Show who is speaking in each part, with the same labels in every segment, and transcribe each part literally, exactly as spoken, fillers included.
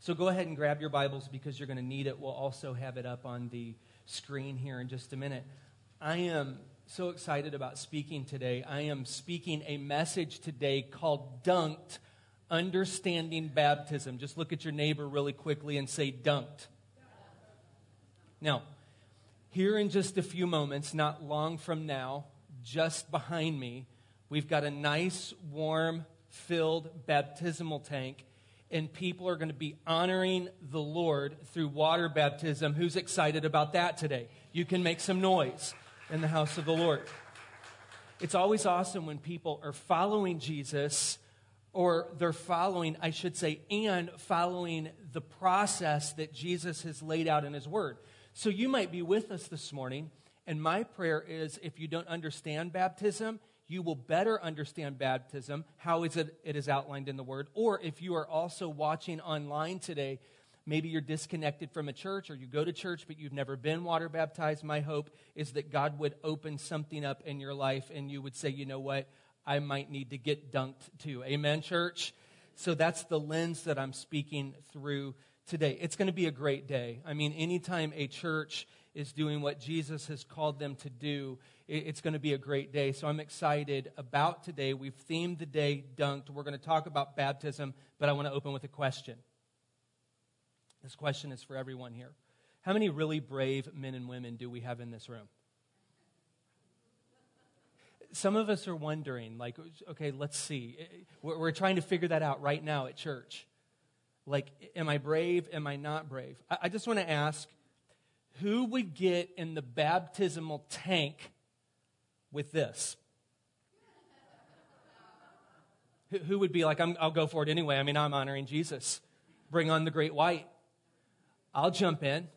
Speaker 1: So go ahead and grab your Bibles because you're going to need it. We'll also have it up on the screen here in just a minute. I am so excited about speaking today. I am speaking a message today called Dunked, Understanding Baptism. Just look at your neighbor really quickly and say dunked. Now, here in just a few moments, not long from now, just behind me, we've got a nice, warm, filled baptismal tank, and people are going to be honoring the Lord through water baptism. Who's excited about that today? You can make some noise in the house of the Lord. It's always awesome when people are following Jesus, or they're following, I should say, and following the process that Jesus has laid out in His Word. So you might be with us this morning, and my prayer is if you don't understand baptism, you will better understand baptism, how is it, it is outlined in the Word. Or if you are also watching online today, maybe you're disconnected from a church or you go to church but you've never been water baptized, my hope is that God would open something up in your life and you would say, you know what, I might need to get dunked too. Amen, church? So that's the lens that I'm speaking through today. It's going to be a great day. I mean, anytime a church is doing what Jesus has called them to do, it's going to be a great day. So I'm excited about today. We've themed the day Dunked. We're going to talk about baptism, but I want to open with a question. This question is for everyone here. How many really brave men and women do we have in this room? Some of us are wondering, like, okay, let's see. We're, we're trying to figure that out right now at church. Like, am I brave? Am I not brave? I, I just want to ask, who would get in the baptismal tank with this? Who, who would be like, I'm, I'll go for it anyway. I mean, I'm honoring Jesus. Bring on the great white. I'll jump in.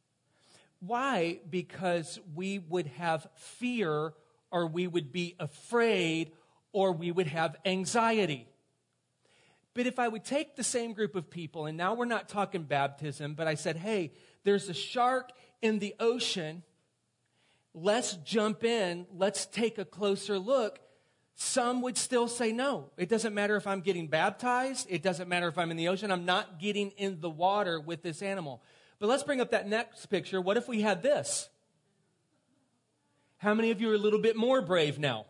Speaker 1: Why? Because we would have fear, or we would be afraid, or we would have anxiety. But if I would take the same group of people, and now we're not talking baptism, but I said, hey, there's a shark in the ocean. Let's jump in. Let's take a closer look. Some would still say no. It doesn't matter if I'm getting baptized. It doesn't matter if I'm in the ocean. I'm not getting in the water with this animal. But let's bring up that next picture. What if we had this? How many of you are a little bit more brave now?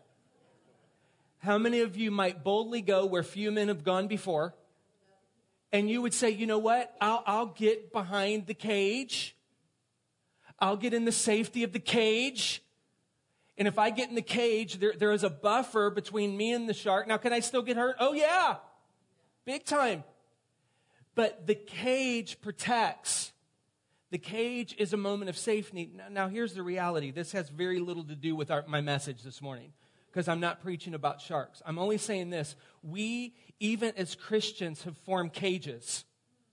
Speaker 1: How many of you might boldly go where few men have gone before? And you would say, you know what? I'll, I'll get behind the cage. I'll get in the safety of the cage. And if I get in the cage, there, there is a buffer between me and the shark. Now, can I still get hurt? Oh, yeah. Big time. But the cage protects. The cage is a moment of safety. Now, now here's the reality. This has very little to do with our, my message this morning, because I'm not preaching about sharks. I'm only saying this. We, even as Christians, have formed cages.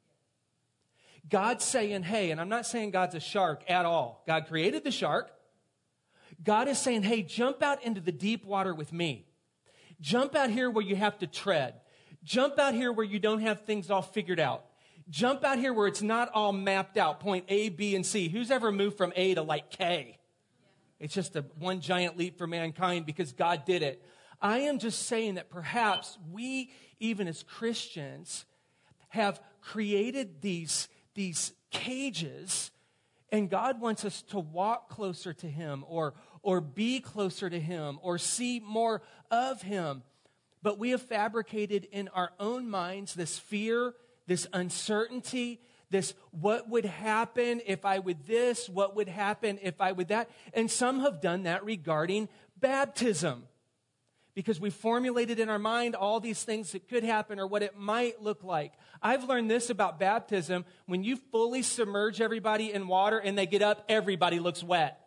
Speaker 1: God's saying, hey, and I'm not saying God's a shark at all. God created the shark. God is saying, hey, jump out into the deep water with me. Jump out here where you have to tread. Jump out here where you don't have things all figured out. Jump out here where it's not all mapped out, point A, B, and C. Who's ever moved from A to like K? It's just a one giant leap for mankind because God did it. I am just saying that perhaps we, even as Christians, have created these, these cages, and God wants us to walk closer to Him, or, or be closer to Him, or see more of Him. But we have fabricated in our own minds this fear, this uncertainty, this, what would happen if I would this? What would happen if I would that? And some have done that regarding baptism, because we formulated in our mind all these things that could happen or what it might look like. I've learned this about baptism. When you fully submerge everybody in water and they get up, everybody looks wet.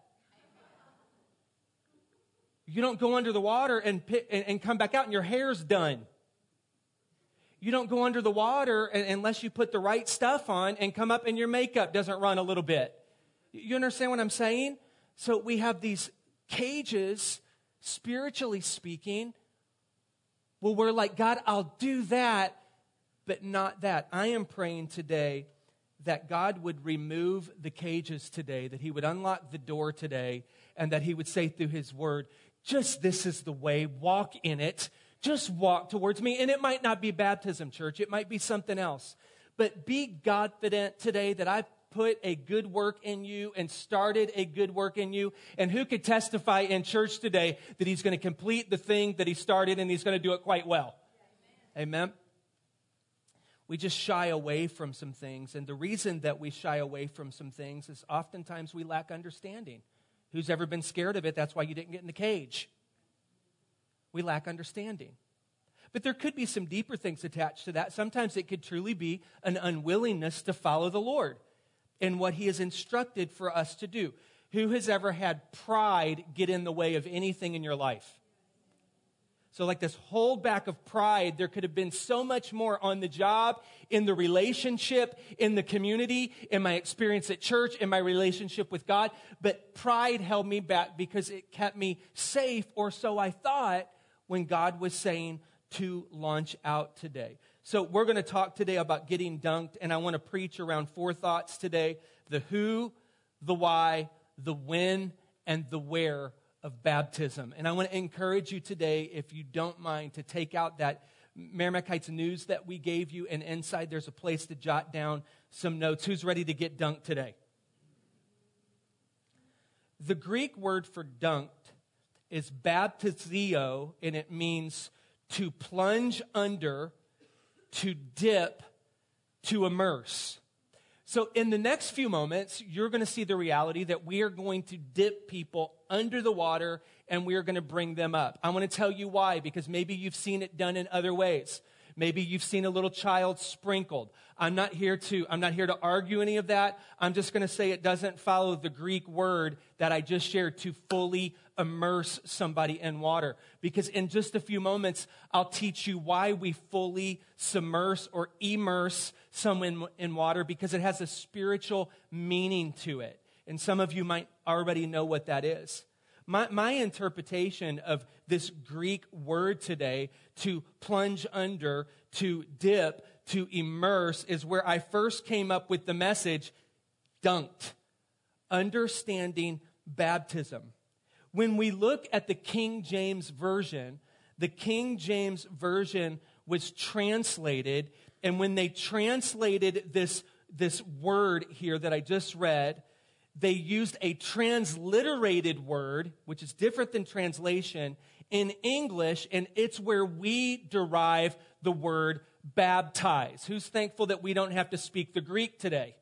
Speaker 1: You don't go under the water and, pick, and, and come back out and your hair's done. You don't go under the water unless you put the right stuff on and come up and your makeup doesn't run a little bit. You understand what I'm saying? So we have these cages, spiritually speaking. Well, we're like, God, I'll do that, but not that. I am praying today that God would remove the cages today, that He would unlock the door today, and that He would say through His Word, just this is the way, walk in it. Just walk towards me. And it might not be baptism, church. It might be something else. but be confident today that I've put a good work in you and started a good work in you. And who could testify in church today that he's going to complete the thing that he started and he's going to do it quite well? Amen. Amen. We just shy away from some things. And the reason that we shy away from some things is oftentimes we lack understanding. Who's ever been scared of it? That's why you didn't get in the cage. We lack understanding. But there could be some deeper things attached to that. Sometimes it could truly be an unwillingness to follow the Lord and what he has instructed for us to do. Who has ever had pride get in the way of anything in your life? So like this holdback of pride, there could have been so much more on the job, in the relationship, in the community, in my experience at church, in my relationship with God. But pride held me back because it kept me safe, or so I thought, when God was saying to launch out today. So we're going to talk today about getting dunked, and I want to preach around four thoughts today: the who, the why, the when, and the where of baptism. And I want to encourage you today, if you don't mind, to take out that Merrimack Heights news that we gave you, and inside there's a place to jot down some notes. Who's ready to get dunked today? The Greek word for dunked is baptizio, and it means to plunge under, to dip, to immerse. So in the next few moments, you're going to see the reality that we are going to dip people under the water and we are going to bring them up. I want to tell you why, because maybe you've seen it done in other ways. Maybe you've seen a little child sprinkled. I'm not here to, I'm not here to argue any of that. I'm just going to say it doesn't follow the Greek word that I just shared, to fully immerse somebody in water. Because in just a few moments, I'll teach you why we fully submerge or immerse someone in water, because it has a spiritual meaning to it. And some of you might already know what that is. My, my interpretation of this Greek word today, to plunge under, to dip, to immerse, is where I first came up with the message, dunked, understanding baptism. When we look at the King James Version, the King James Version was translated, and when they translated this, this word here that I just read, they used a transliterated word, which is different than translation, in English, and it's where we derive the word baptize. Who's thankful that we don't have to speak the Greek today?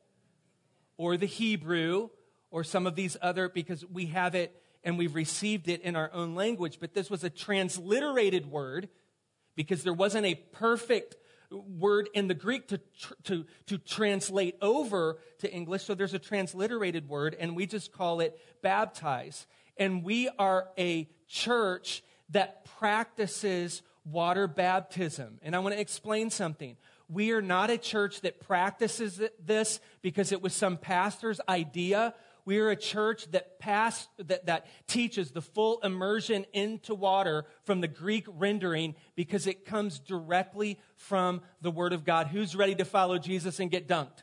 Speaker 1: Or the Hebrew, or some of these other, because we have it and we've received it in our own language. But this was a transliterated word, because there wasn't a perfect word in the Greek to, to, to translate over to English. So there's a transliterated word, and we just call it baptize. And we are a church that practices water baptism. And I want to explain something. We are not a church that practices this because it was some pastor's idea. We are a church that, pass, that, that teaches the full immersion into water from the Greek rendering, because it comes directly from the Word of God. Who's ready to follow Jesus and get dunked?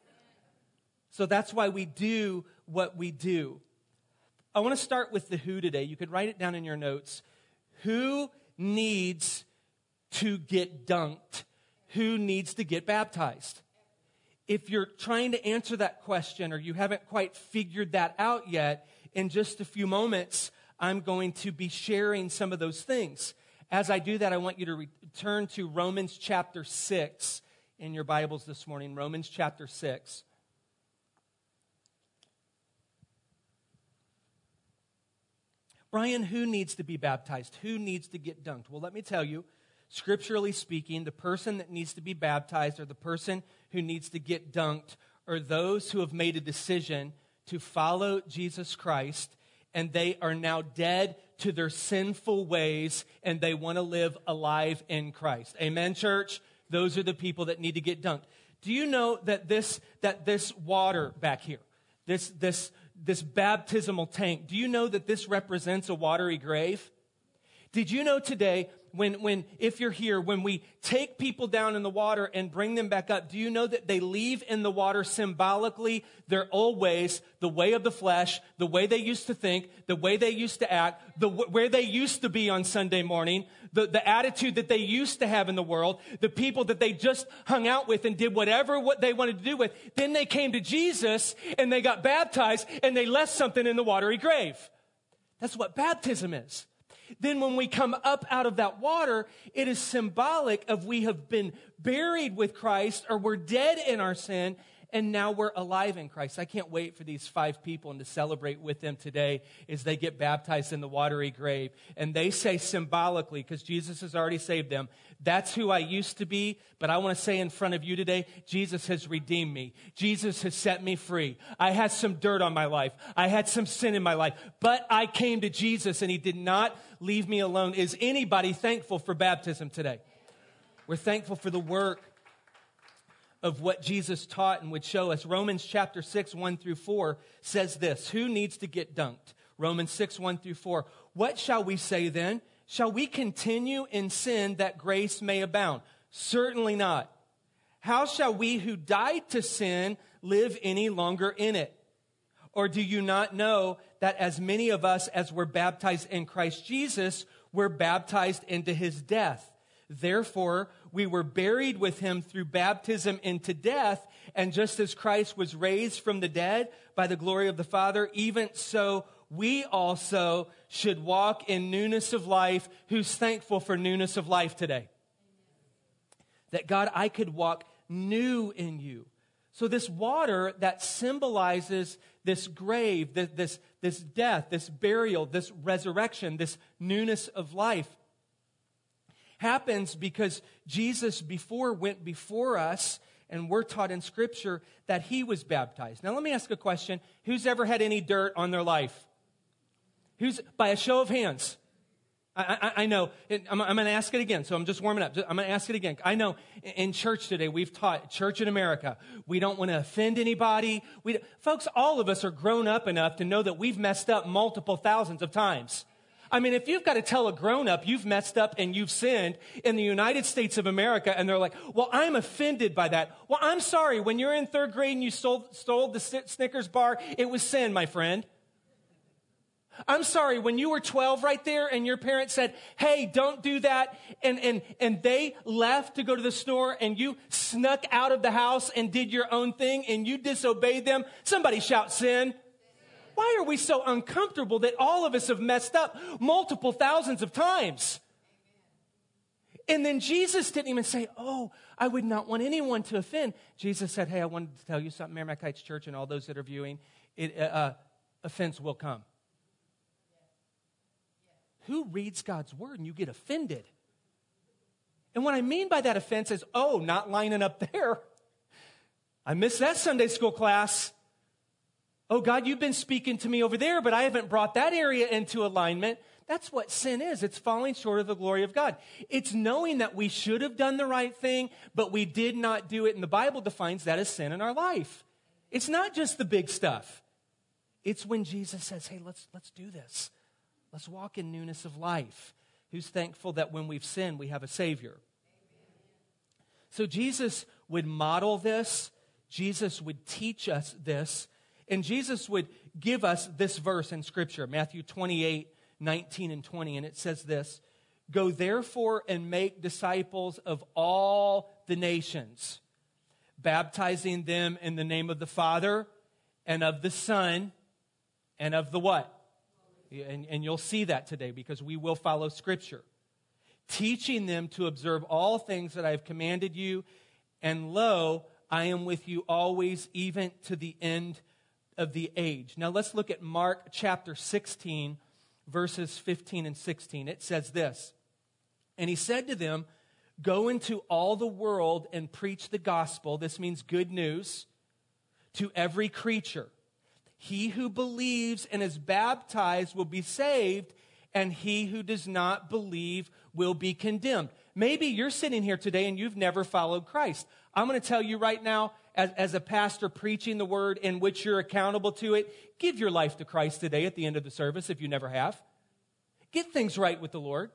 Speaker 1: So that's why we do what we do. I want to start with the who today. You could write it down in your notes. Who needs to get dunked? Who needs to get baptized? If you're trying to answer that question, or you haven't quite figured that out yet, in just a few moments, I'm going to be sharing some of those things. As I do that, I want you to return to Romans chapter six in your Bibles this morning. Romans chapter six. Brian, who needs to be baptized? Who needs to get dunked? Well, let me tell you, scripturally speaking, the person that needs to be baptized, or the person who needs to get dunked, are those who have made a decision to follow Jesus Christ, and they are now dead to their sinful ways, and they want to live alive in Christ. Amen, church? Those are the people that need to get dunked. Do you know that this, that this water back here, this, this, this baptismal tank, do you know that this represents a watery grave? Did you know today when, when, if you're here, when we take people down in the water and bring them back up, do you know that they leave in the water symbolically their old ways, the way of the flesh, the way they used to think, the way they used to act, the where they used to be on Sunday morning, the, the attitude that they used to have in the world, the people that they just hung out with and did whatever what they wanted to do with. Then they came to Jesus and they got baptized and they left something in the watery grave. That's what baptism is. Then when we come up out of that water, it is symbolic of we have been buried with Christ, or we're dead in our sin, and now we're alive in Christ. I can't wait for these five people and to celebrate with them today as they get baptized in the watery grave. And they say symbolically, because Jesus has already saved them, that's who I used to be, but I want to say in front of you today, Jesus has redeemed me. Jesus has set me free. I had some dirt on my life. I had some sin in my life, but I came to Jesus and he did not leave me alone. Is anybody thankful for baptism today? We're thankful for the work of what Jesus taught and would show us. Romans chapter six, one through four says this. Who needs to get dunked? Romans six, one through four. What shall we say then? Shall we continue in sin that grace may abound? Certainly not. How shall we who died to sin live any longer in it? Or do you not know that as many of us as were baptized in Christ Jesus were baptized into his death? Therefore, we were buried with him through baptism into death, and just as Christ was raised from the dead by the glory of the Father, even so we also should walk in newness of life. Who's thankful for newness of life today? That God, I could walk new in you. So this water that symbolizes this grave, this, this, this death, this burial, this resurrection, this newness of life, happens because Jesus before went before us, and we're taught in Scripture that he was baptized. Now let me ask a question. Who's ever had any dirt on their life? Who's, by a show of hands? I, I, I know. I'm, I'm going to ask it again, so I'm just warming up. I'm going to ask it again. I know in church today, we've taught, church in America, we don't want to offend anybody. We, folks, all of us are grown up enough to know that we've messed up multiple thousands of times. I mean, if you've got to tell a grown-up you've messed up and you've sinned in the United States of America, and they're like, well, I'm offended by that. Well, I'm sorry. When you're in third grade and you stole, stole the Snickers bar, it was sin, my friend. I'm sorry. When you were twelve right there and your parents said, hey, don't do that, and, and, and they left to go to the store and you snuck out of the house and did your own thing and you disobeyed them, somebody shout sin. Why are we so uncomfortable that all of us have messed up multiple thousands of times? And then Jesus didn't even say, oh, I would not want anyone to offend. Jesus said, hey, I wanted to tell you something, Maramakites Church and all those that are viewing, it, uh, offense will come. Who reads God's word and you get offended? And what I mean by that offense is, oh, not lining up there. I missed that Sunday school class. Oh, God, you've been speaking to me over there, but I haven't brought that area into alignment. That's what sin is. It's falling short of the glory of God. It's knowing that we should have done the right thing, but we did not do it. And the Bible defines that as sin in our life. It's not just the big stuff. It's when Jesus says, hey, let's, let's do this. Let's walk in newness of life. Who's thankful that when we've sinned, we have a Savior? So Jesus would model this. Jesus would teach us this. And Jesus would give us this verse in Scripture, Matthew twenty-eight, nineteen and twenty. And it says this, go therefore and make disciples of all the nations, baptizing them in the name of the Father and of the Son and of the what? And, and you'll see that today because we will follow Scripture. Teaching them to observe all things that I have commanded you. And lo, I am with you always, even to the end of the age. Now let's look at Mark chapter sixteen, verses fifteen and sixteen. It says this, and he said to them, go into all the world and preach the gospel. This means good news to every creature. He who believes and is baptized will be saved, and he who does not believe will be condemned. Maybe you're sitting here today and you've never followed Christ. I'm going to tell you right now, as, as a pastor preaching the word in which you're accountable to it, give your life to Christ today at the end of the service if you never have. Get things right with the Lord.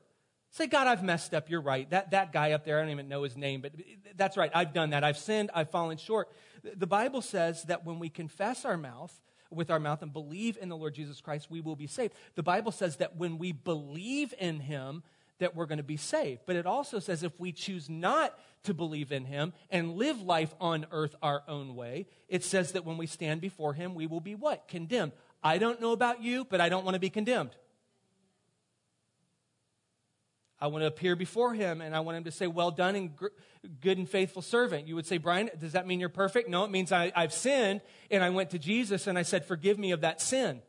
Speaker 1: Say, God, I've messed up. You're right. That, that guy up there, I don't even know his name, but that's right. I've done that. I've sinned. I've fallen short. The Bible says that when we confess our mouth, with our mouth and believe in the Lord Jesus Christ, we will be saved. The Bible says that when we believe in him, that we're going to be saved. But it also says if we choose not to believe in him and live life on earth our own way, it says that when we stand before him, we will be what? Condemned. I don't know about you, but I don't want to be condemned. I want to appear before him, and I want him to say, well done and gr- good and faithful servant. You would say, Brian, does that mean you're perfect? No, it means I, I've sinned, and I went to Jesus, and I said, forgive me of that sin.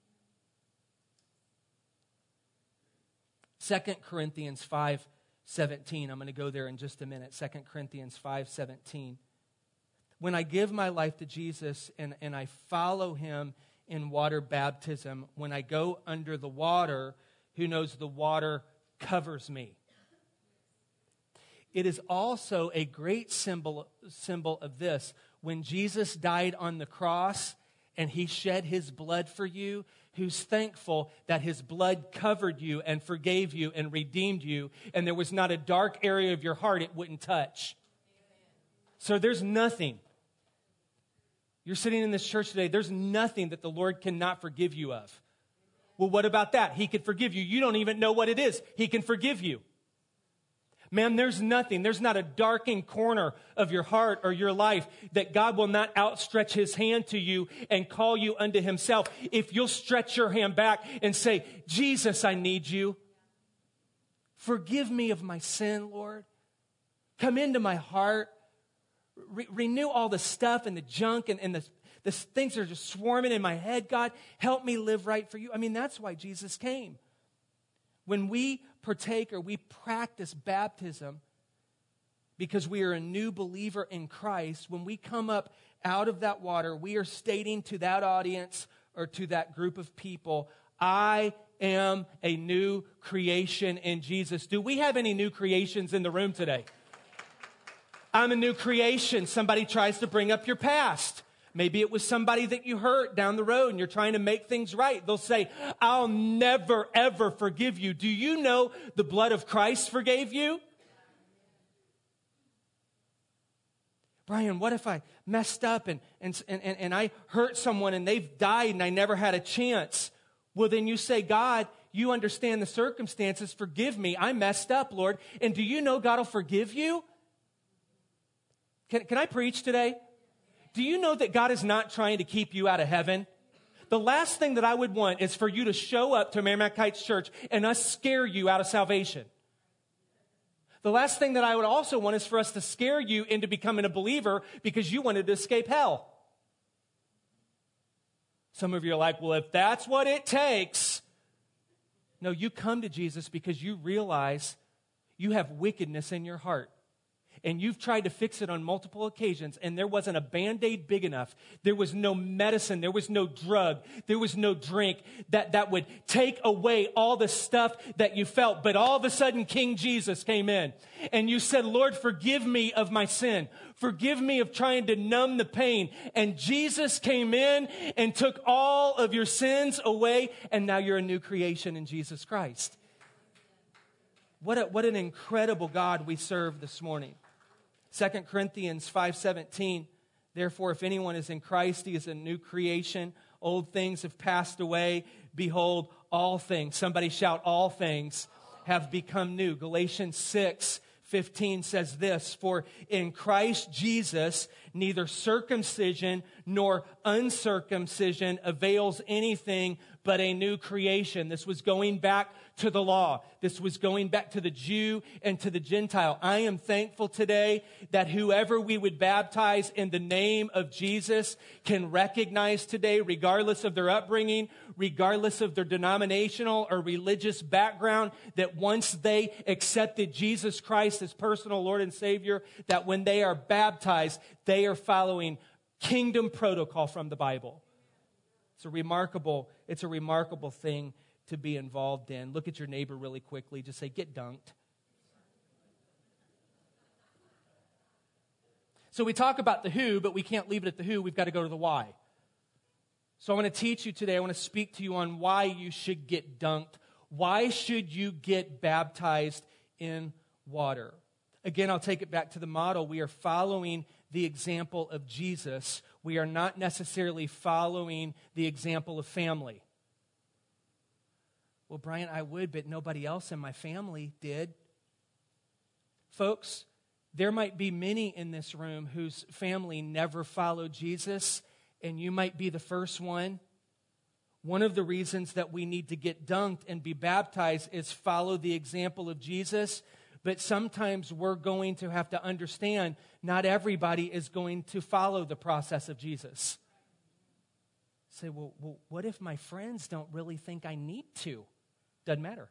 Speaker 1: Second Corinthians five seventeen. I'm going to go there in just a minute. Second Corinthians five seventeen. When I give my life to Jesus, and, and I follow him in water baptism, when I go under the water, who knows the water covers me. It is also a great symbol, symbol of this. When Jesus died on the cross and he shed his blood for you, who's thankful that his blood covered you and forgave you and redeemed you, and there was not a dark area of your heart it wouldn't touch. So there's nothing. You're sitting in this church today, there's nothing that the Lord cannot forgive you of. Well, what about that? He can forgive you. You don't even know what it is. He can forgive you. Man, there's nothing. There's not a darkened corner of your heart or your life that God will not outstretch his hand to you and call you unto himself. If you'll stretch your hand back and say, Jesus, I need you. Forgive me of my sin, Lord. Come into my heart. Re- renew all the stuff and the junk and, and the The things are just swarming in my head. God, help me live right for you. I mean, that's why Jesus came. When we partake or we practice baptism because we are a new believer in Christ, when we come up out of that water, we are stating to that audience or to that group of people, I am a new creation in Jesus. Do we have any new creations in the room today? I'm a new creation. Somebody tries to bring up your past. Maybe it was somebody that you hurt down the road and you're trying to make things right. They'll say, I'll never, ever forgive you. Do you know the blood of Christ forgave you? Brian, what if I messed up and, and, and, and I hurt someone and they've died and I never had a chance? Well, then you say, God, you understand the circumstances. Forgive me. I messed up, Lord. And do you know God will forgive you? Can, can I preach today? Do you know that God is not trying to keep you out of heaven? The last thing that I would want is for you to show up to Merrimack Heights Church and us scare you out of salvation. The last thing that I would also want is for us to scare you into becoming a believer because you wanted to escape hell. Some of you are like, well, if that's what it takes. No, you come to Jesus because you realize you have wickedness in your heart. And you've tried to fix it on multiple occasions, and there wasn't a Band-Aid big enough. There was no medicine. There was no drug. There was no drink that, that would take away all the stuff that you felt. But all of a sudden, King Jesus came in, and you said, Lord, forgive me of my sin. Forgive me of trying to numb the pain. And Jesus came in and took all of your sins away, and now you're a new creation in Jesus Christ. What, a, what an incredible God we serve this morning. Second Corinthians five seventeen, therefore, if anyone is in Christ, he is a new creation. Old things have passed away. Behold, all things, somebody shout, all things have become new. Galatians six fifteen says this, for in Christ Jesus, neither circumcision nor uncircumcision avails anything but a new creation. This was going back to the law. This was going back to the Jew and to the Gentile. I am thankful today that whoever we would baptize in the name of Jesus can recognize today, regardless of their upbringing, regardless of their denominational or religious background, that once they accepted Jesus Christ as personal Lord and Savior, that when they are baptized, they are following kingdom protocol from the Bible. It's a remarkable, it's a remarkable thing to be involved in. Look at your neighbor really quickly. Just say, get dunked. So we talk about the who, but we can't leave it at the who. We've got to go to the why. So I want to teach you today. I want to speak to you on why you should get dunked, Why should you get baptized in water? Again, I'll take it back to the model. We are following the example of Jesus. We are not necessarily following the example of family. Well, Brian, I would, but nobody else in my family did. Folks, there might be many in this room whose family never followed Jesus, and you might be the first one. One of the reasons that we need to get dunked and be baptized is follow the example of Jesus. But sometimes we're going to have to understand not everybody is going to follow the process of Jesus. Say, well, well, what if my friends don't really think I need to? Doesn't matter.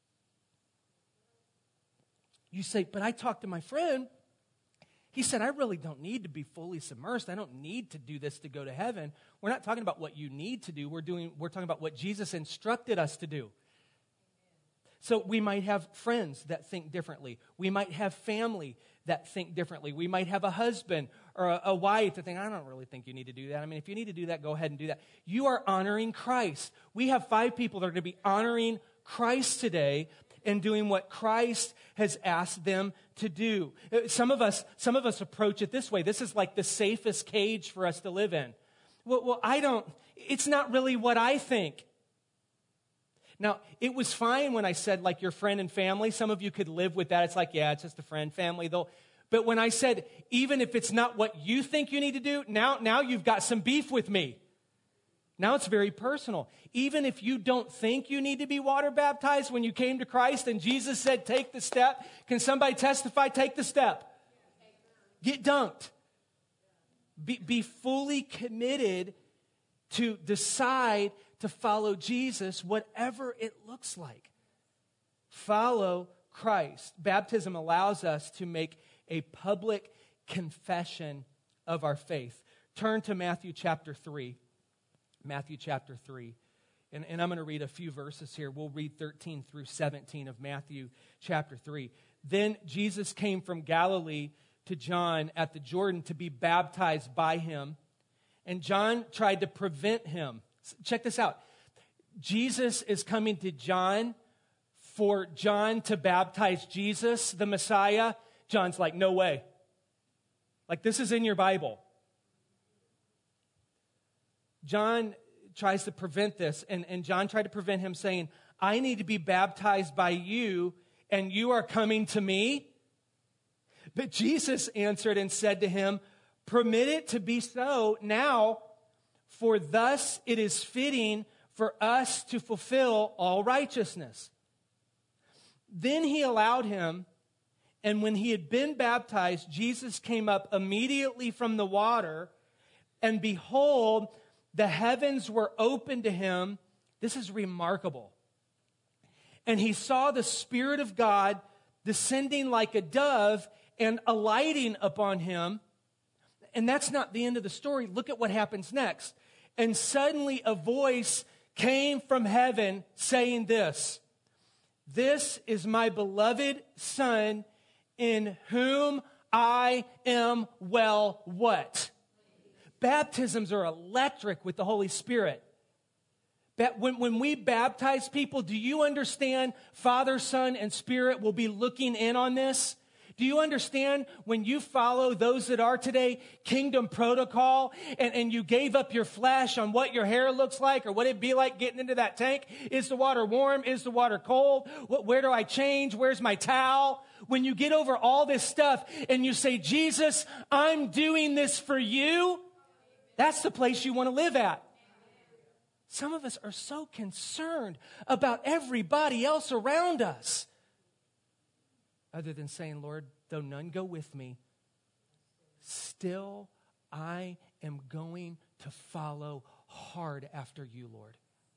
Speaker 1: You say, but I talked to my friend. He said, I really don't need to be fully submersed. I don't need to do this to go to heaven. We're not talking about what you need to do. We're doing. We're talking about what Jesus instructed us to do. So we might have friends that think differently. We might have family that think differently. We might have a husband or a, a wife that think, I don't really think you need to do that. I mean, if you need to do that, go ahead and do that. You are honoring Christ. We have five people that are going to be honoring Christ today and doing what Christ has asked them to do. Some of us, some of us approach it this way. This is like the safest cage for us to live in. Well, well, I don't, it's not really what I think. Now, it was fine when I said, like, your friend and family. Some of you could live with that. It's like, yeah, it's just a friend, family, though. But when I said, even if it's not what you think you need to do, now, now you've got some beef with me. Now it's very personal. Even if you don't think you need to be water baptized when you came to Christ and Jesus said, take the step, can somebody testify? Take the step. Get dunked. Be, be fully committed to decide to follow Jesus, whatever it looks like. Follow Christ. Baptism allows us to make a public confession of our faith. Turn to Matthew chapter three. Matthew chapter three. And, and I'm going to read a few verses here. We'll read thirteen through seventeen of Matthew chapter three. Then Jesus came from Galilee to John at the Jordan to be baptized by him. And John tried to prevent him. Check this out. Jesus is coming to John for John to baptize Jesus, the Messiah. John's like, no way. Like, this is in your Bible. John tries to prevent this, and, and John tried to prevent him saying, I need to be baptized by you, and you are coming to me? But Jesus answered and said to him, permit it to be so now, for thus it is fitting for us to fulfill all righteousness. Then he allowed him, and when he had been baptized, Jesus came up immediately from the water, and behold, the heavens were opened to him. This is remarkable. And he saw the Spirit of God descending like a dove and alighting upon him. And that's not the end of the story. Look at what happens next. And suddenly a voice came from heaven saying this, this is my beloved Son, in whom I am well what? Baptisms are electric with the Holy Spirit. When, when we baptize people, do you understand Father, Son, and Spirit will be looking in on this? Do you understand when you follow those that are today kingdom protocol and, and you gave up your flesh on what your hair looks like or what it'd be like getting into that tank? Is the water warm? Is the water cold? What, where do I change? Where's my towel? When you get over all this stuff and you say, Jesus, I'm doing this for you, that's the place you want to live at. Some of us are so concerned about everybody else around us. Other than saying, Lord, though none go with me, still I am going to follow hard after you, Lord.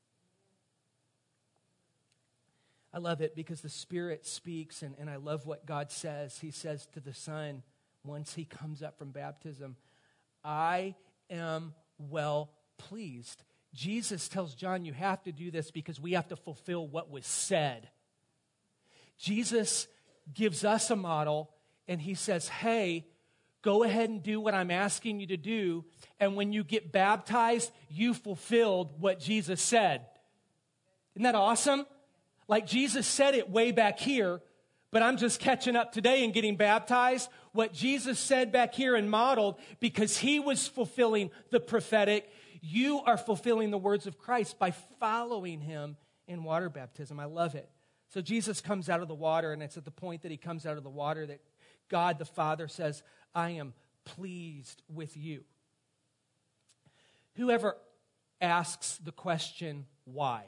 Speaker 1: I love it because the Spirit speaks, and, and I love what God says. He says to the Son, once he comes up from baptism, I am well pleased. Jesus tells John, you have to do this because we have to fulfill what was said. Jesus gives us a model, and he says, hey, go ahead and do what I'm asking you to do, and when you get baptized, you fulfilled what Jesus said. Isn't that awesome? Like Jesus said it way back here, but I'm just catching up today and getting baptized. What Jesus said back here and modeled, because he was fulfilling the prophetic, you are fulfilling the words of Christ by following him in water baptism. I love it. So Jesus comes out of the water, and it's at the point that he comes out of the water that God the Father says, I am pleased with you. Whoever asks the question, why?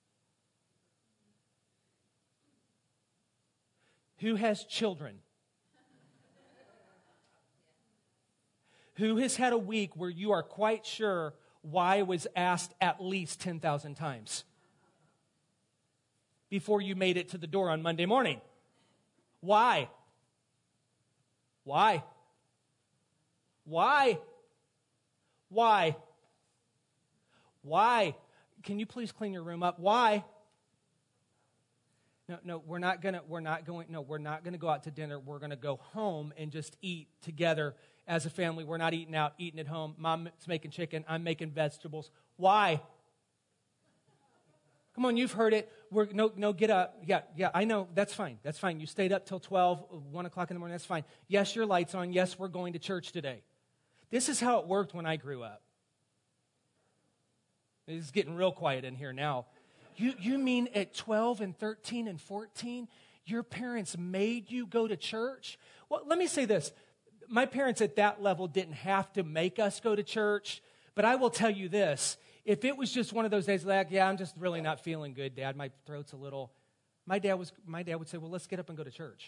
Speaker 1: Who has children? Who has had a week where you are quite sure why was asked at least ten thousand times before you made it to the door on Monday morning? Why? Why? Why? Why? Why? Can you please clean your room up? Why? No, no, we're not gonna, we're not going, no, we're not gonna go out to dinner. We're gonna go home and just eat together as a family. We're not eating out, eating at home. Mom's making chicken, I'm making vegetables. Why? Come on, you've heard it. We're, no, no, get up. Yeah, yeah, I know. That's fine. That's fine. You stayed up till twelve, one o'clock in the morning. That's fine. Yes, your light's on. Yes, we're going to church today. This is how it worked when I grew up. It's getting real quiet in here now. You, you mean at twelve and thirteen and fourteen, your parents made you go to church? Well, let me say this. My parents at that level didn't have to make us go to church, but I will tell you this. If it was just one of those days like, yeah, I'm just really not feeling good, Dad, my throat's a little, my dad was, my dad would say, well, let's get up and go to church.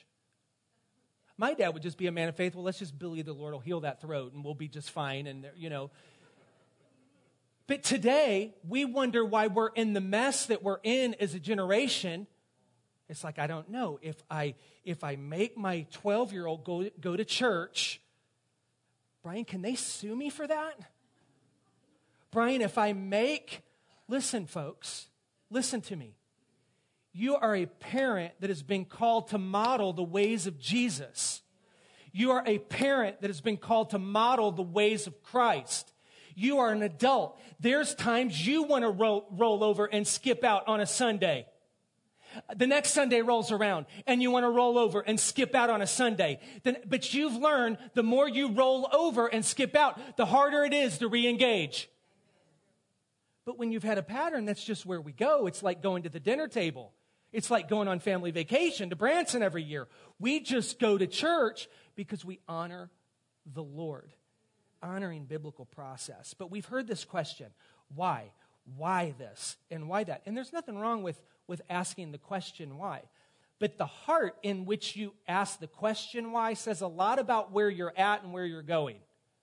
Speaker 1: My dad would just be a man of faith. Well, let's just believe the Lord will heal that throat and we'll be just fine. And, you know. But today, we wonder why we're in the mess that we're in as a generation. It's like, I don't know. If I if I make my twelve-year-old go, go to church, Brian, can they sue me for that? Brian, if I make, listen, folks, listen to me. You are a parent that has been called to model the ways of Jesus. You are a parent that has been called to model the ways of Christ. You are an adult. There's times you want to roll, roll over and skip out on a Sunday. The next Sunday rolls around and you want to roll over and skip out on a Sunday. Then, but you've learned the more you roll over and skip out, the harder it is to re-engage. But when you've had a pattern, that's just where we go. It's like going to the dinner table. It's like going on family vacation to Branson every year. We just go to church because we honor the Lord. Honoring biblical process. But we've heard this question, why? Why this? And why that? And there's nothing wrong with, with asking the question why. But the heart in which you ask the question why says a lot about where you're at and where you're going.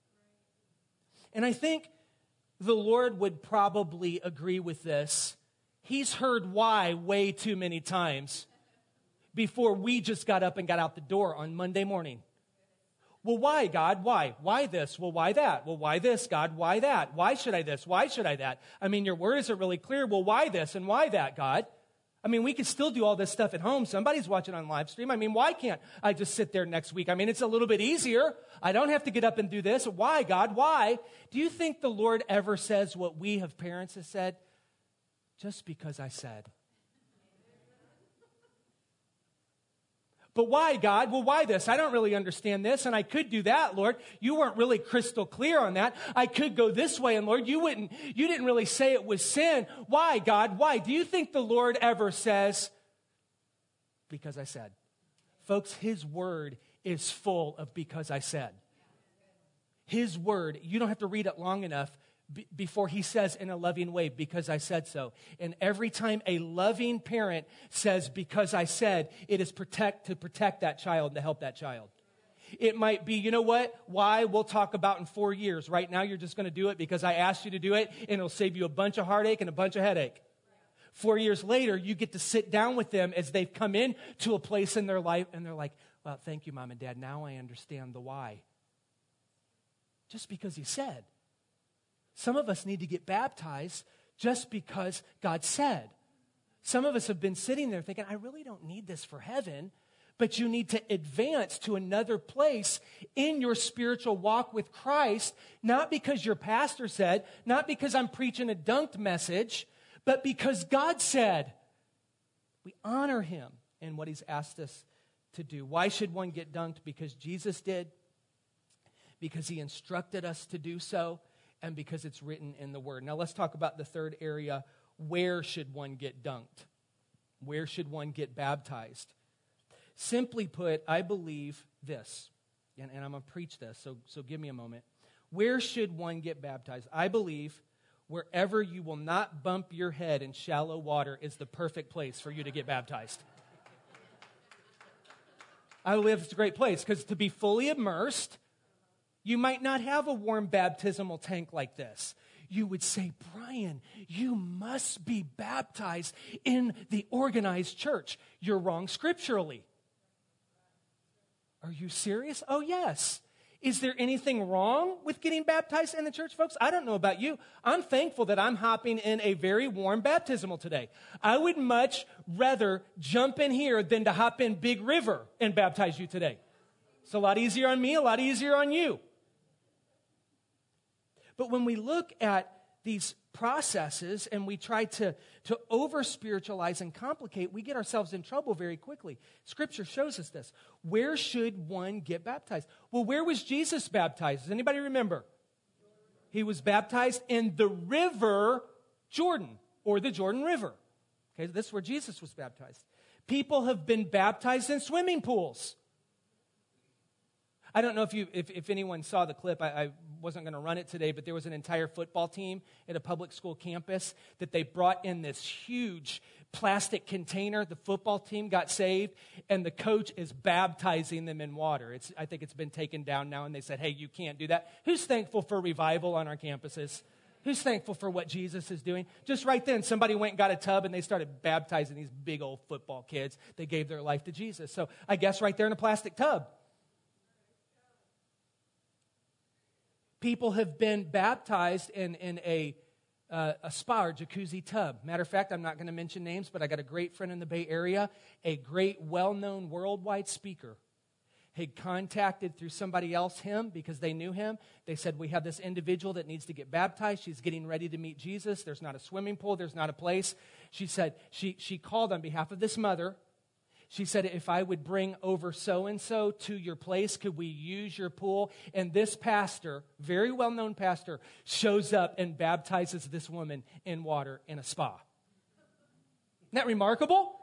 Speaker 1: And I think the Lord would probably agree with this. He's heard why way too many times before we just got up and got out the door on Monday morning. Well, why, God? Why? Why this? Well, why that? Well, why this, God? Why that? Why should I this? Why should I that? I mean, your word isn't really clear. Well, why this and why that, God? I mean, we can still do all this stuff at home. Somebody's watching on live stream. I mean, why can't I just sit there next week? I mean, it's a little bit easier. I don't have to get up and do this. Why, God? Why? Do you think the Lord ever says what we have parents have said? Just because I said. But why, God? Well, why this? I don't really understand this, and I could do that, Lord. You weren't really crystal clear on that. I could go this way, and Lord, you wouldn't, you didn't really say it was sin. Why, God? Why? Do you think the Lord ever says, because I said? Folks, his word is full of because I said. His word, you don't have to read it long enough b- before he says in a loving way, because I said so. And every time a loving parent says, because I said, it is protect to protect that child and to help that child. It might be, you know what? Why? We'll talk about in four years. Right now, you're just going to do it because I asked you to do it, and it'll save you a bunch of heartache and a bunch of headache. Four years later, you get to sit down with them as they've come in to a place in their life, and they're like, well, thank you, Mom and Dad. Now I understand the why. Just because he said. Some of us need to get baptized just because God said. Some of us have been sitting there thinking, I really don't need this for heaven, but you need to advance to another place in your spiritual walk with Christ, not because your pastor said, not because I'm preaching a dunked message, but because God said. We honor him in what he's asked us to do. Why should one get dunked? Because Jesus did, because he instructed us to do so, and because it's written in the Word. Now let's talk about the third area. Where should one get dunked? Where should one get baptized? Simply put, I believe this, and, and I'm going to preach this, so, so give me a moment. Where should one get baptized? I believe wherever you will not bump your head in shallow water is the perfect place for you to get baptized. I believe it's a great place because to be fully immersed, you might not have a warm baptismal tank like this. You would say, Brian, you must be baptized in the organized church. You're wrong scripturally. Are you serious? Oh, yes. Is there anything wrong with getting baptized in the church, folks? I don't know about you. I'm thankful that I'm hopping in a very warm baptismal today. I would much rather jump in here than to hop in Big River and baptize you today. It's a lot easier on me, a lot easier on you. But when we look at these processes and we try to, to over-spiritualize and complicate, we get ourselves in trouble very quickly. Scripture shows us this. Where should one get baptized? Well, where was Jesus baptized? Does anybody remember? He was baptized in the river Jordan, or the Jordan River. Okay, this is where Jesus was baptized. People have been baptized in swimming pools. I don't know if you, if, if anyone saw the clip. I, I wasn't going to run it today, but there was an entire football team at a public school campus that they brought in this huge plastic container. The football team got saved, and the coach is baptizing them in water. It's, I think it's been taken down now, and they said, hey, you can't do that. Who's thankful for revival on our campuses? Who's thankful for what Jesus is doing? Just right then, somebody went and got a tub, and they started baptizing these big old football kids. They gave their life to Jesus. So I guess right there in a plastic tub. People have been baptized in, in a, uh, a spa or jacuzzi tub. Matter of fact, I'm not going to mention names, but I got a great friend in the Bay Area, a great well-known worldwide speaker. Had contacted through somebody else him because they knew him. They said, we have this individual that needs to get baptized. She's getting ready to meet Jesus. There's not a swimming pool. There's not a place. She said, she, she called on behalf of this mother. She said, if I would bring over so-and-so to your place, could we use your pool? And this pastor, very well-known pastor, shows up and baptizes this woman in water in a spa. Isn't that remarkable?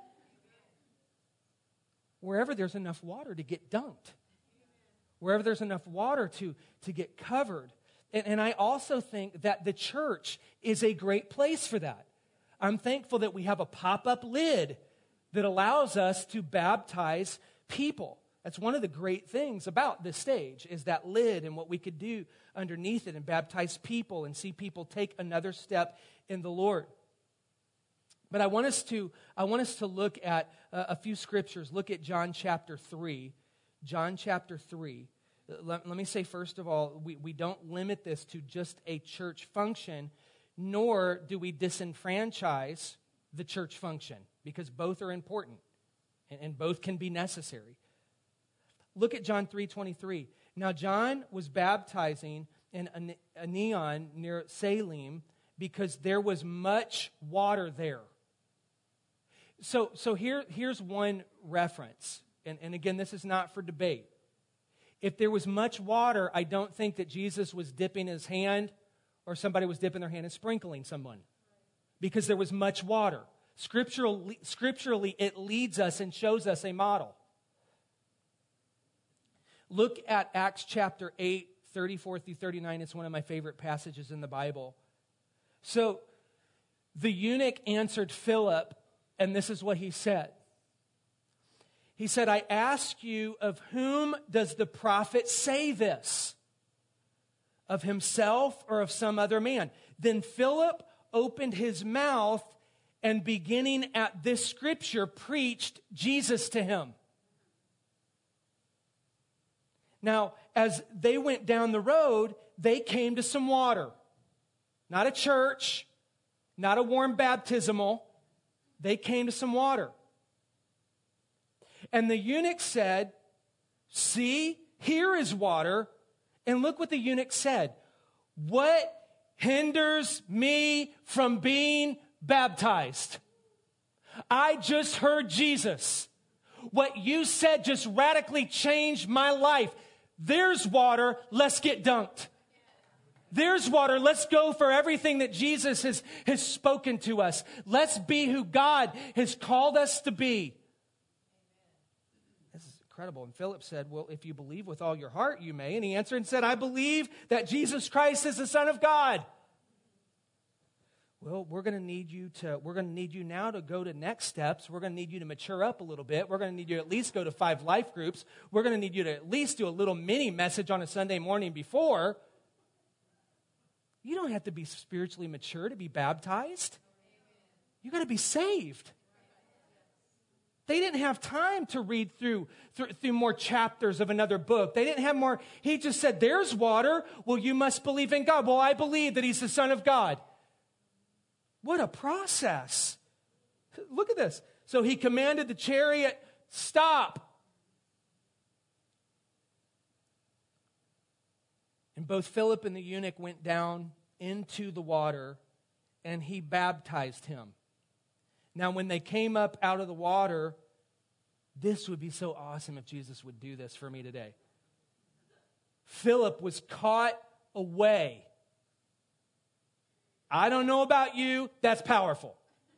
Speaker 1: Wherever there's enough water to get dunked. Wherever there's enough water to, to get covered. And, and I also think that the church is a great place for that. I'm thankful that we have a pop-up lid that allows us to baptize people. That's one of the great things about this stage, is that lid and what we could do underneath it and baptize people and see people take another step in the Lord. But I want us to, I want us to look at uh, a few scriptures. Look at John chapter three. John chapter three. Let, let me say, first of all, we, we don't limit this to just a church function, nor do we disenfranchise the church function, because both are important and, and both can be necessary. Look at John three twenty-three. Now, John was baptizing in Aenon near Salim because there was much water there. So, so here, here's one reference. And, and again, this is not for debate. If there was much water, I don't think that Jesus was dipping his hand or somebody was dipping their hand and sprinkling someone, because there was much water. Scripturally, scripturally, it leads us and shows us a model. Look at Acts chapter eight, thirty-four through thirty-nine. It's one of my favorite passages in the Bible. So the eunuch answered Philip, and this is what he said. He said, I ask you, of whom does the prophet say this? Of himself or of some other man? Then Philip opened his mouth and, beginning at this scripture, preached Jesus to him. Now, as they went down the road, they came to some water. Not a church, not a warm baptismal. They came to some water. And the eunuch said, see, here is water. And look what the eunuch said. What hinders me from being baptized? I just heard Jesus. What you said just radically changed my life. There's water. Let's get dunked. There's water. Let's go for everything that Jesus has, has spoken to us. Let's be who God has called us to be. This is incredible. And Philip said, well, if you believe with all your heart, you may. And he answered and said, I believe that Jesus Christ is the Son of God. Well, we're going to need you to, we're going to need you now to go to next steps. We're going to need you to mature up a little bit. We're going to need you to at least go to five life groups. We're going to need you to at least do a little mini message on a Sunday morning before. You don't have to be spiritually mature to be baptized. You got to be saved. They didn't have time to read through, through through more chapters of another book. They didn't have more. He just said, there's water. Well, you must believe in God. Well, I believe that he's the Son of God. What a process. Look at this. So he commanded the chariot, stop. And both Philip and the eunuch went down into the water, and he baptized him. Now, when they came up out of the water, this would be so awesome if Jesus would do this for me today. Philip was caught away. I don't know about you, that's powerful.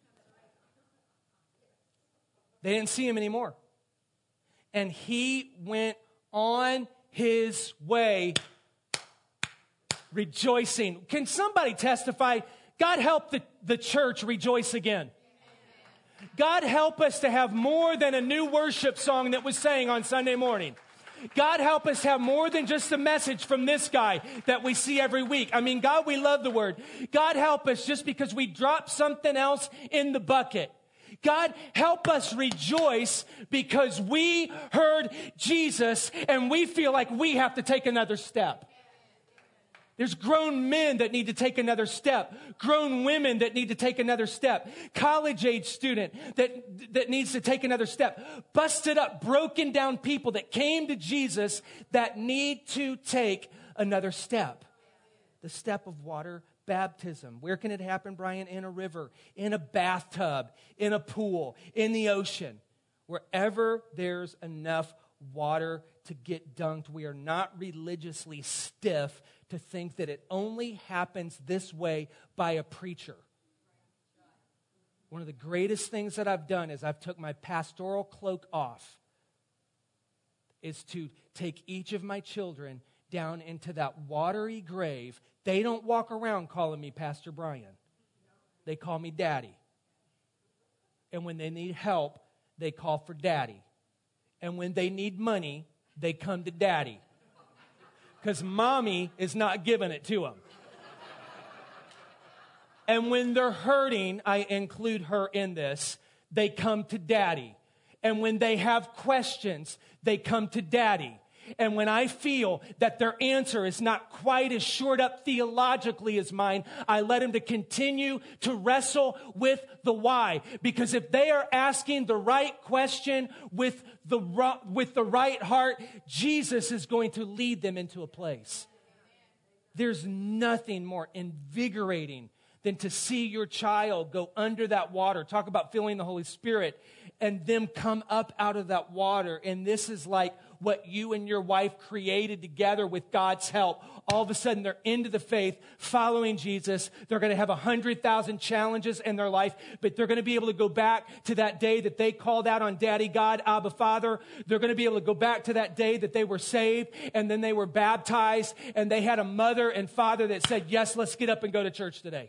Speaker 1: They didn't see him anymore. And he went on his way rejoicing. Can somebody testify? God help the, the church rejoice again. God help us to have more than a new worship song that was sang on Sunday morning. God help us have more than just a message from this guy that we see every week. I mean, God, we love the word. God help us just because we dropped something else in the bucket. God, help us rejoice because we heard Jesus and we feel like we have to take another step. There's grown men that need to take another step. Grown women that need to take another step. College-age student that, that needs to take another step. Busted up, broken down people that came to Jesus that need to take another step. The step of water baptism. Where can it happen, Brian? In a river, in a bathtub, in a pool, in the ocean. Wherever there's enough water to get dunked. We are not religiously stiff to think that it only happens this way by a preacher. One of the greatest things that I've done is I've took my pastoral cloak off, is to take each of my children down into that watery grave. They don't walk around calling me Pastor Brian. They call me Daddy. And when they need help, they call for Daddy. And when they need money, they come to Daddy. Because Mommy is not giving it to them. And when they're hurting, I include her in this, they come to Daddy. And when they have questions, they come to Daddy. And when I feel that their answer is not quite as shored up theologically as mine, I let them to continue to wrestle with the why. Because if they are asking the right question with the, with the right heart, Jesus is going to lead them into a place. There's nothing more invigorating than to see your child go under that water. Talk about feeling the Holy Spirit and them come up out of that water. And this is like what you and your wife created together with God's help. All of a sudden, they're into the faith, following Jesus. They're going to have one hundred thousand challenges in their life, but they're going to be able to go back to that day that they called out on Daddy God, Abba Father. They're going to be able to go back to that day that they were saved, and then they were baptized, and they had a mother and father that said, yes, let's get up and go to church today.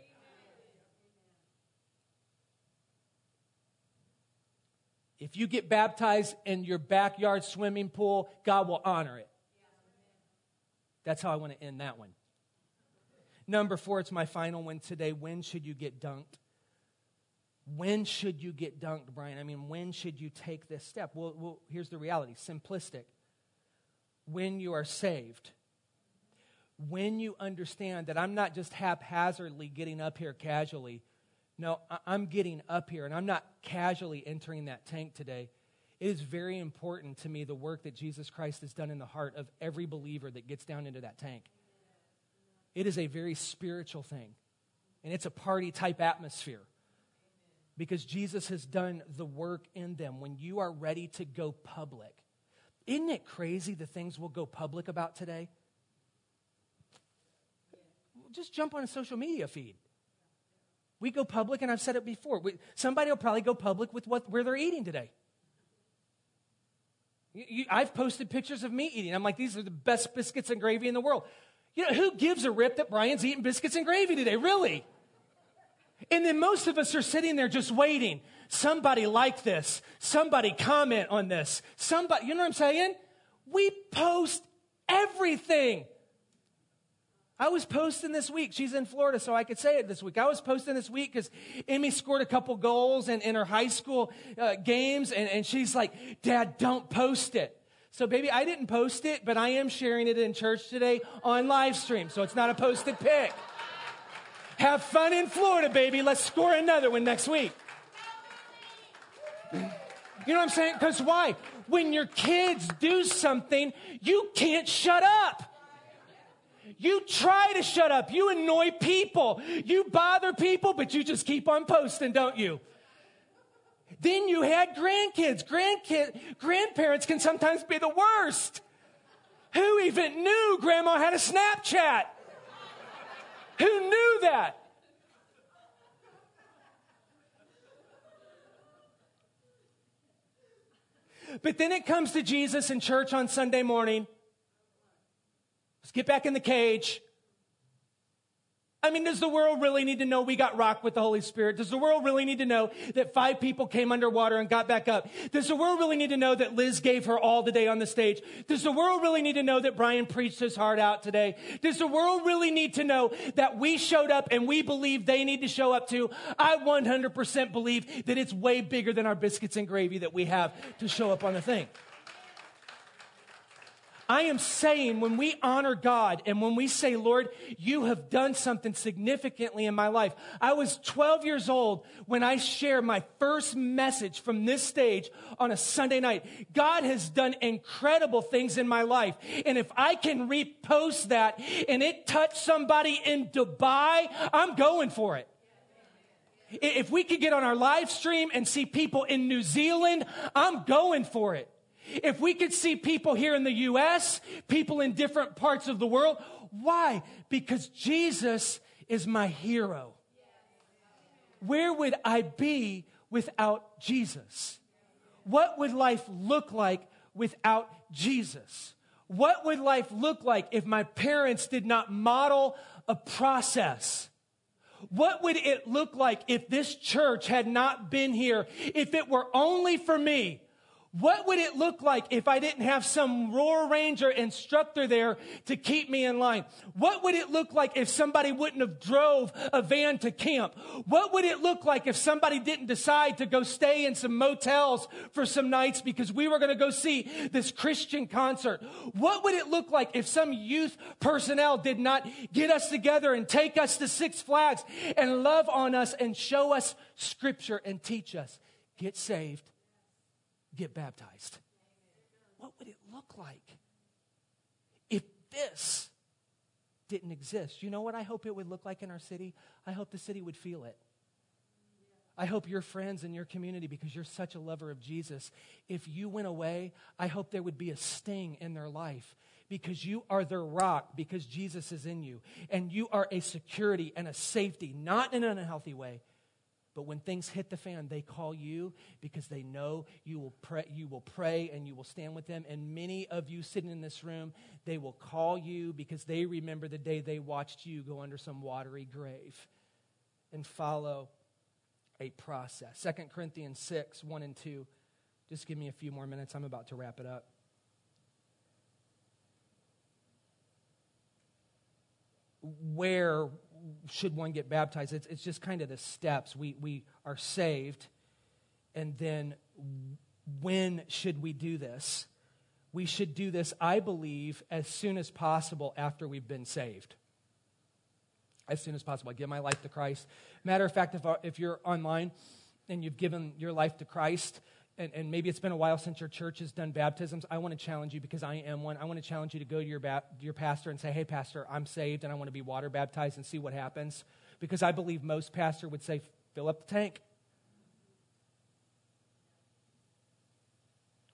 Speaker 1: If you get baptized in your backyard swimming pool, God will honor it. That's how I want to end that one. Number four, it's my final one today. When should you get dunked? When should you get dunked, Brian? I mean, when should you take this step? Well, well, here's the reality, simplistic. When you are saved. When you understand that I'm not just haphazardly getting up here casually. No, I'm getting up here, and I'm not casually entering that tank today. It is very important to me, the work that Jesus Christ has done in the heart of every believer that gets down into that tank. It is a very spiritual thing, and it's a party-type atmosphere. because Jesus has done the work in them. When you are ready to go public, isn't it crazy the things we'll go public about today? Just jump on a social media feed. We go public, and I've said it before. We, somebody will probably go public with what where they're eating today. You, you, I've posted pictures of me eating. I'm like, these are the best biscuits and gravy in the world. You know, who gives a rip that Brian's eating biscuits and gravy today? Really? And then most of us are sitting there just waiting. Somebody like this. Somebody comment on this. Somebody, you know what I'm saying? We post everything. I was posting this week. She's in Florida, so I could say it this week. I was posting this week because Emmy scored a couple goals in, in her high school uh, games, and, and she's like, Dad, don't post it. So, baby, I didn't post it, but I am sharing it in church today on live stream, so it's not a posted pic. Have fun in Florida, baby. Let's score another one next week. You know what I'm saying? Because why? When your kids do something, you can't shut up. You try to shut up. You annoy people. You bother people, but you just keep on posting, don't you? Then you had grandkids. Grandkid, grandparents can sometimes be the worst. Who even knew Grandma had a Snapchat? Who knew that? But then it comes to Jesus in church on Sunday morning. Let's get back in the cage. I mean, does the world really need to know we got rocked with the Holy Spirit? Does the world really need to know that five people came underwater and got back up? Does the world really need to know that Liz gave her all today on the stage? Does the world really need to know that Brian preached his heart out today? Does the world really need to know that we showed up and we believe they need to show up too? I one hundred percent believe that it's way bigger than our biscuits and gravy that we have to show up on the thing. I am saying when we honor God and when we say, Lord, you have done something significantly in my life. I was twelve years old when I shared my first message from this stage on a Sunday night. God has done incredible things in my life. And if I can repost that and it touched somebody in Dubai, I'm going for it. If we could get on our live stream and see people in New Zealand, I'm going for it. If we could see people here in the U S, people in different parts of the world, why? Because Jesus is my hero. Where would I be without Jesus? What would life look like without Jesus? What would life look like if my parents did not model a process? What would it look like if this church had not been here, if it were only for me? What would it look like if I didn't have some Roar Ranger instructor there to keep me in line? What would it look like if somebody wouldn't have drove a van to camp? What would it look like if somebody didn't decide to go stay in some motels for some nights because we were going to go see this Christian concert? What would it look like if some youth personnel did not get us together and take us to Six Flags and love on us and show us Scripture and teach us? Get saved. Get baptized. What would it look like if this didn't exist? You know what I hope it would look like in our city? I hope the city would feel it. I hope your friends and your community, because you're such a lover of Jesus, if you went away, I hope there would be a sting in their life because you are their rock, because Jesus is in you. And you are a security and a safety, not in an unhealthy way. But when things hit the fan, they call you because they know you will pray, you will pray and you will stand with them. And many of you sitting in this room, they will call you because they remember the day they watched you go under some watery grave and follow a process. Second Corinthians six, one and two. Just give me a few more minutes. I'm about to wrap it up. Where should one get baptized? It's, it's just kind of the steps. We, we are saved, and then when should we do this? We should do this, I believe, as soon as possible after we've been saved. As soon as possible. I give my life to Christ. Matter of fact, if, if you're online and you've given your life to Christ, and, and maybe it's been a while since your church has done baptisms, I want to challenge you, because I am one. I want to challenge you to go to your ba- your pastor and say, hey, pastor, I'm saved and I want to be water baptized, and see what happens. Because I believe most pastor would say, fill up the tank.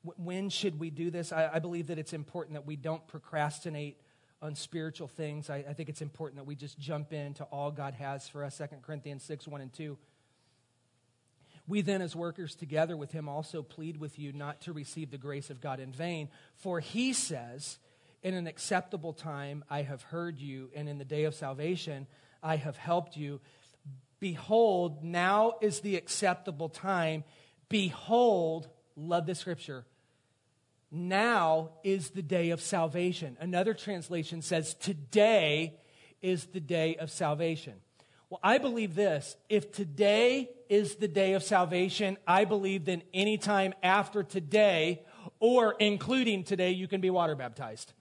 Speaker 1: w- when should we do this? I, I believe that it's important that we don't procrastinate on spiritual things. I, I think it's important that we just jump into all God has for us. Second Corinthians six, one and two. We then, as workers together with him, also plead with you not to receive the grace of God in vain. For he says, in an acceptable time I have heard you, and in the day of salvation I have helped you. Behold, now is the acceptable time. Behold, love this scripture, now is the day of salvation. Another translation says, today is the day of salvation. Well, I believe this. If today is the day of salvation, I believe then any time after today, or including today, you can be water baptized.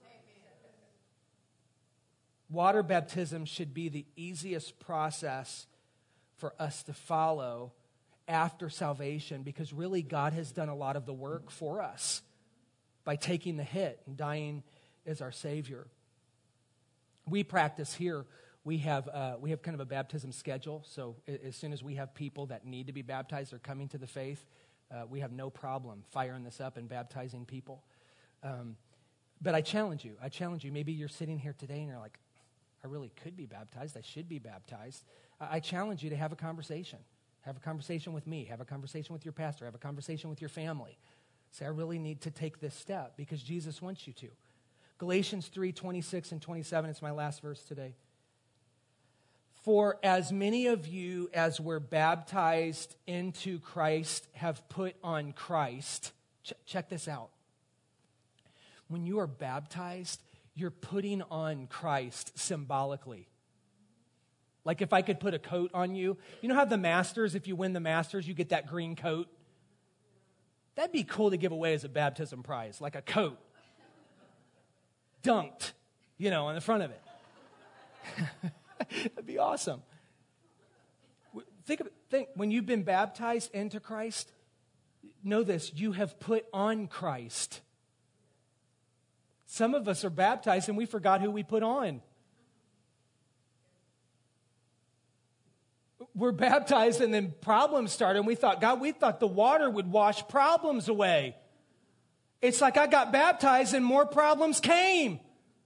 Speaker 1: Water baptism should be the easiest process for us to follow after salvation, because really God has done a lot of the work for us by taking the hit and dying as our Savior. We practice here. We have uh, we have kind of a baptism schedule. So as soon as we have people that need to be baptized or coming to the faith, uh, we have no problem firing this up and baptizing people. Um, but I challenge you. I challenge you. Maybe you're sitting here today and you're like, I really could be baptized. I should be baptized. I, I challenge you to have a conversation. Have a conversation with me. Have a conversation with your pastor. Have a conversation with your family. Say, I really need to take this step because Jesus wants you to. Galatians three, twenty-six and twenty-seven, it's my last verse today. For as many of you as were baptized into Christ have put on Christ. Ch- check this out. When you are baptized, you're putting on Christ symbolically. Like if I could put a coat on you. You know how the Masters, if you win the Masters, you get that green coat? That'd be cool to give away as a baptism prize, like a coat. Dunked, you know, on the front of it. That'd be awesome. Think of it, think, when you've been baptized into Christ, know this, you have put on Christ. Some of us are baptized and we forgot who we put on. We're baptized and then problems started and we thought, God, we thought the water would wash problems away. It's like I got baptized and more problems came.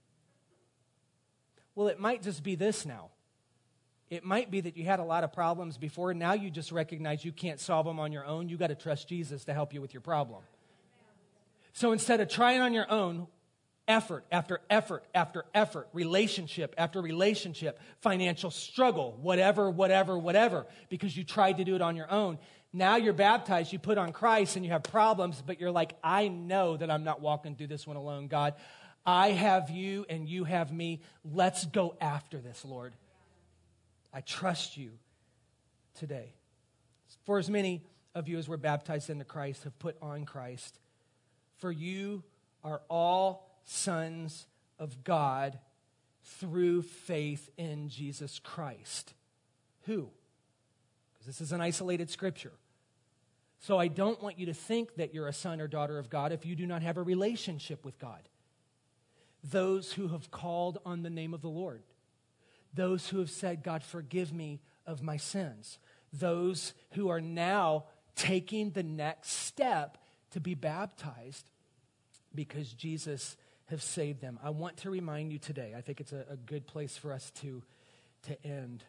Speaker 1: Well, it might just be this now. It might be that you had a lot of problems before, and now you just recognize you can't solve them on your own. You got to trust Jesus to help you with your problem. So instead of trying on your own, effort after effort after effort, relationship after relationship, financial struggle, whatever, whatever, whatever, because you tried to do it on your own. Now you're baptized, you put on Christ, and you have problems, but you're like, I know that I'm not walking through this one alone, God. I have you and you have me. Let's go after this, Lord. I trust you today. For as many of you as were baptized into Christ have put on Christ. For you are all sons of God through faith in Jesus Christ. Who? Because this is an isolated scripture. So I don't want you to think that you're a son or daughter of God if you do not have a relationship with God. Those who have called on the name of the Lord. Those who have said, God, forgive me of my sins. Those who are now taking the next step to be baptized because Jesus has saved them. I want to remind you today, I think it's a, a good place for us to, to end.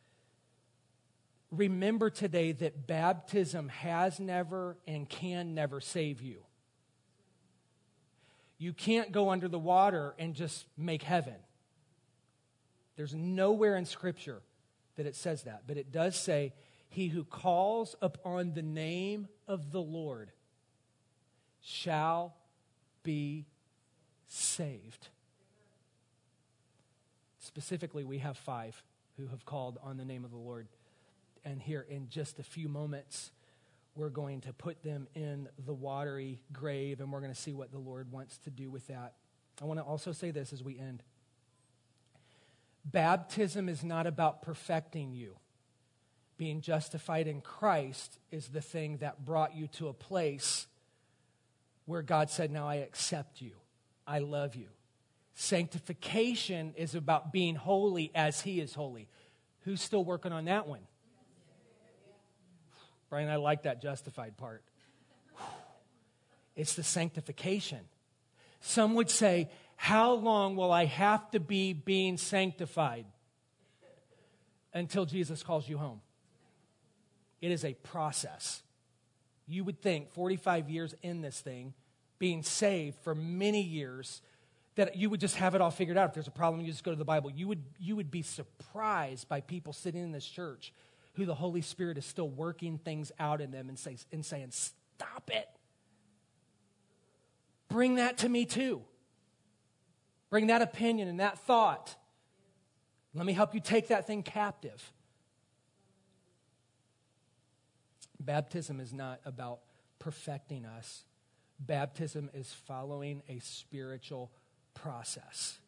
Speaker 1: Remember today that baptism has never and can never save you. You can't go under the water and just make heaven. There's nowhere in Scripture that it says that, but it does say, he who calls upon the name of the Lord shall be saved. Specifically, we have five who have called on the name of the Lord. And here in just a few moments, we're going to put them in the watery grave, and we're going to see what the Lord wants to do with that. I want to also say this as we end. Baptism is not about perfecting you. Being justified in Christ is the thing that brought you to a place where God said, now I accept you. I love you. Sanctification is about being holy as he is holy. Who's still working on that one? Brian, I like that justified part. It's the sanctification. Some would say, how long will I have to be being sanctified? Until Jesus calls you home. It is a process. You would think forty-five years in this thing, being saved for many years, that you would just have it all figured out. If there's a problem, you just go to the Bible. You would, you would be surprised by people sitting in this church who the Holy Spirit is still working things out in them and, say, and saying, stop it. Bring that to me too. Bring that opinion and that thought. Let me help you take that thing captive. Baptism is not about perfecting us. Baptism is following a spiritual process.